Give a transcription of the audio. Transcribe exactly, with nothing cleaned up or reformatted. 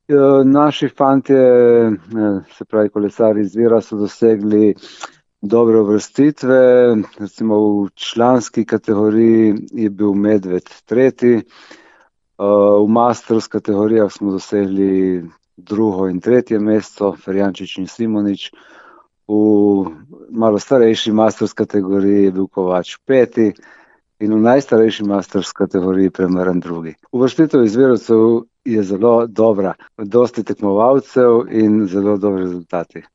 Naši fantje, se pravi kolesarji iz Vira, so dosegli dobre uvrstitve. Recimo v članski kategoriji je bil Medved tretji, v Masters kategorijah smo dosegli drugo in tretje mesto, Ferjančič in Simonič. V malo starejši Masters kategoriji je bil Kovač peti in v najstarejši Masters kategoriji Premrn drugi. Uvrstitev izvirovcev je zelo dobra, dosti tekmovalcev in zelo dobri rezultati.